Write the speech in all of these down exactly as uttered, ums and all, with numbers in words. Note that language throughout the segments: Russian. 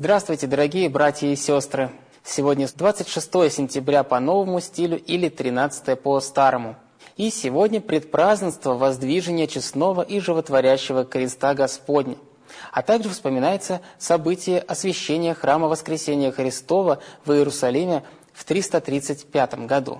Здравствуйте, дорогие братья и сестры! Сегодня двадцать шестое сентября по новому стилю или тринадцатое по старому. И сегодня предпразднество воздвижения честного и животворящего креста Господня. А также вспоминается событие освящения храма Воскресения Христова в Иерусалиме в триста тридцать пятом году.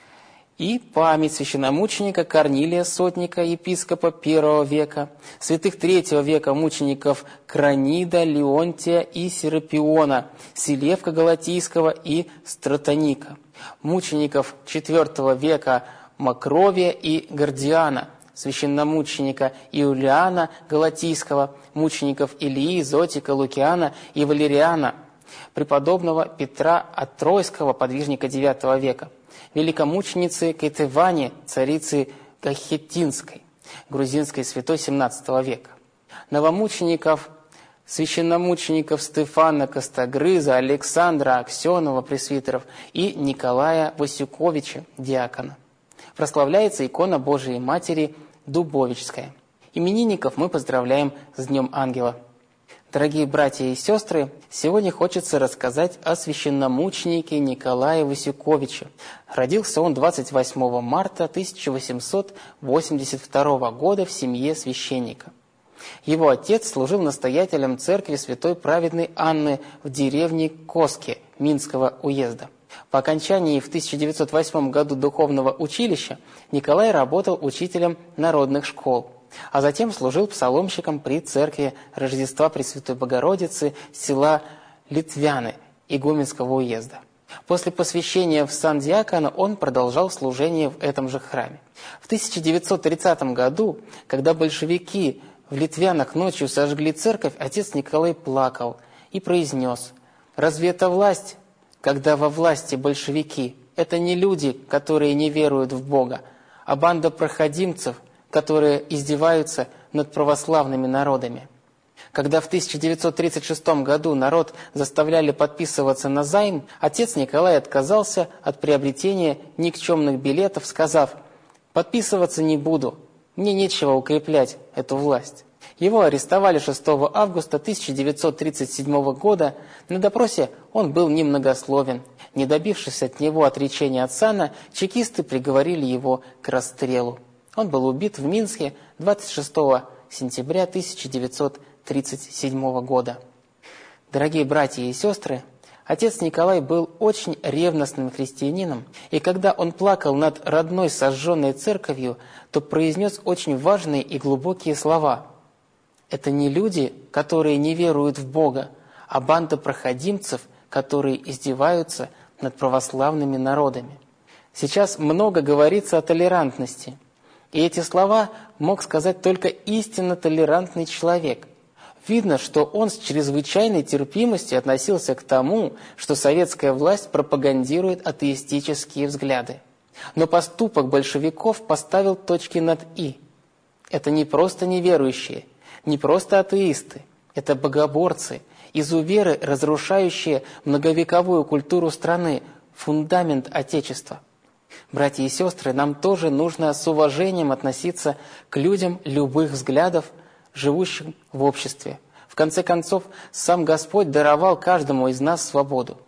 И память священномученика Корнилия Сотника, епископа первого века, святых третьего века мучеников Кранида, Леонтия и Серапиона, Селевка Галатийского и Стратоника, мучеников четвертого века Макровия и Гордиана, священномученика Иулиана Галатийского, мучеников Илии, Зотика, Лукиана и Валериана, преподобного Петра Отройского, подвижника девятого века, великомученицы Кетевани, царицы Кахетинской, грузинской святой семнадцатого века, новомучеников, священномучеников Стефана Костогрыза, Александра Аксенова, пресвитеров, и Николая Васюковича, диакона. Прославляется икона Божией Матери Дубовическая. Именинников мы поздравляем с Днем Ангела. Дорогие братья и сестры, сегодня хочется рассказать о священномученике Николае Васюковиче. Родился он двадцать восьмого марта тысяча восемьсот восемьдесят второго года в семье священника. Его отец служил настоятелем церкви святой праведной Анны в деревне Коски Минского уезда. По окончании в тысяча девятьсот восьмом году духовного училища Николай работал учителем народных школ, а затем служил псаломщиком при церкви Рождества Пресвятой Богородицы села Литвяны Игуменского уезда. После посвящения в сан диакона он продолжал служение в этом же храме. В тысяча девятьсот тридцатом году, когда большевики в Литвянах ночью сожгли церковь, отец Николай плакал и произнес: «Разве это власть, когда во власти большевики? Это не люди, которые не веруют в Бога, а банда проходимцев, которые издеваются над православными народами». Когда в тысяча девятьсот тридцать шестом году народ заставляли подписываться на займ, отец Николай отказался от приобретения никчемных билетов, сказав: «Подписываться не буду, мне нечего укреплять эту власть». Его арестовали шестого августа тысяча девятьсот тридцать седьмого года. На допросе он был немногословен. Не добившись от него отречения от сана, чекисты приговорили его к расстрелу. Он был убит в Минске двадцать шестого сентября тысяча девятьсот тридцать седьмого года. Дорогие братья и сестры, отец Николай был очень ревностным христианином, и когда он плакал над родной сожженной церковью, то произнес очень важные и глубокие слова. Это не люди, которые не веруют в Бога, а банда проходимцев, которые издеваются над православными народами. Сейчас много говорится о толерантности. И эти слова мог сказать только истинно толерантный человек. Видно, что он с чрезвычайной терпимостью относился к тому, что советская власть пропагандирует атеистические взгляды. Но поступок большевиков поставил точки над «и». Это не просто неверующие, не просто атеисты, это богоборцы, изуверы, разрушающие многовековую культуру страны, фундамент Отечества. Братья и сестры, нам тоже нужно с уважением относиться к людям любых взглядов, живущим в обществе. В конце концов, сам Господь даровал каждому из нас свободу.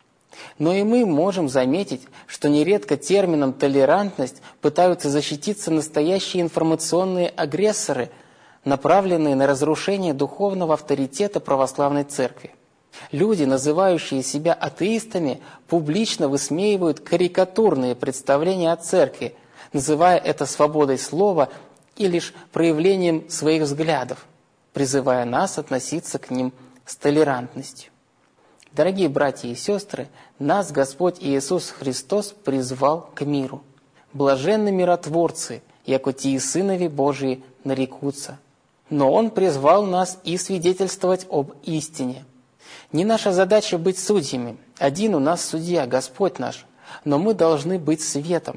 Но и мы можем заметить, что нередко термином «толерантность» пытаются защититься настоящие информационные агрессоры, направленные на разрушение духовного авторитета православной церкви. Люди, называющие себя атеистами, публично высмеивают карикатурные представления о церкви, называя это свободой слова и лишь проявлением своих взглядов, призывая нас относиться к ним с толерантностью. Дорогие братья и сестры, нас Господь Иисус Христос призвал к миру. Блаженны миротворцы, яко тии сынови Божии нарекутся. Но Он призвал нас и свидетельствовать об истине. Не наша задача быть судьями. Один у нас судья, Господь наш. Но мы должны быть светом.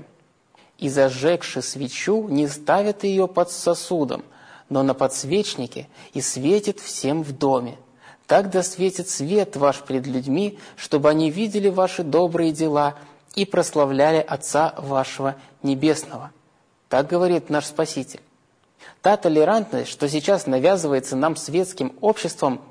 И зажегши свечу, не ставят ее под сосудом, но на подсвечнике, и светит всем в доме. Так да светит свет ваш пред людьми, чтобы они видели ваши добрые дела и прославляли Отца вашего Небесного. Так говорит наш Спаситель. Та толерантность, что сейчас навязывается нам светским обществом,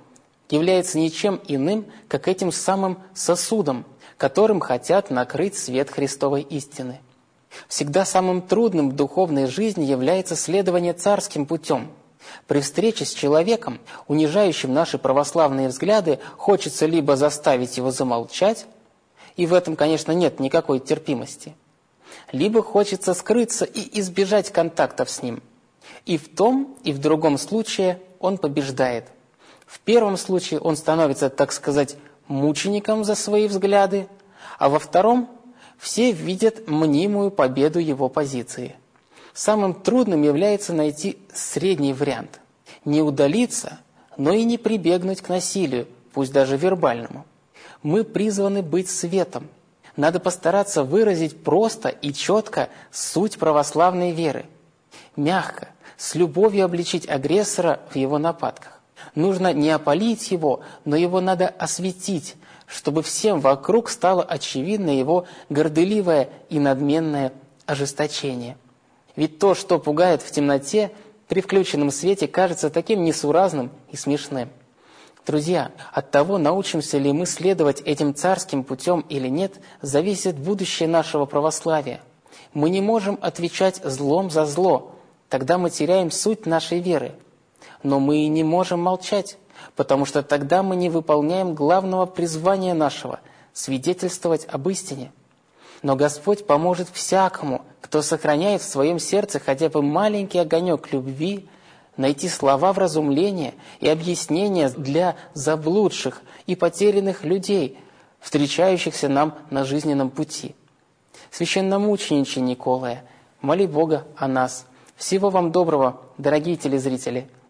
является ничем иным, как этим самым сосудом, которым хотят накрыть свет Христовой истины. Всегда самым трудным в духовной жизни является следование царским путем. При встрече с человеком, унижающим наши православные взгляды, хочется либо заставить его замолчать, и в этом, конечно, нет никакой терпимости, либо хочется скрыться и избежать контактов с ним. И в том, и в другом случае он побеждает. В первом случае он становится, так сказать, мучеником за свои взгляды, а во втором все видят мнимую победу его позиции. Самым трудным является найти средний вариант. Не удалиться, но и не прибегнуть к насилию, пусть даже вербальному. Мы призваны быть светом. Надо постараться выразить просто и четко суть православной веры. Мягко, с любовью обличить агрессора в его нападках. Нужно не опалить его, но его надо осветить, чтобы всем вокруг стало очевидно его горделивое и надменное ожесточение. Ведь то, что пугает в темноте, при включенном свете кажется таким несуразным и смешным. Друзья, от того, научимся ли мы следовать этим царским путем или нет, зависит будущее нашего православия. Мы не можем отвечать злом за зло, тогда мы теряем суть нашей веры. Но мы и не можем молчать, потому что тогда мы не выполняем главного призвания нашего – свидетельствовать об истине. Но Господь поможет всякому, кто сохраняет в своем сердце хотя бы маленький огонек любви, найти слова вразумления и объяснения для заблудших и потерянных людей, встречающихся нам на жизненном пути. Священномучениче Николае, моли Бога о нас. Всего вам доброго, дорогие телезрители!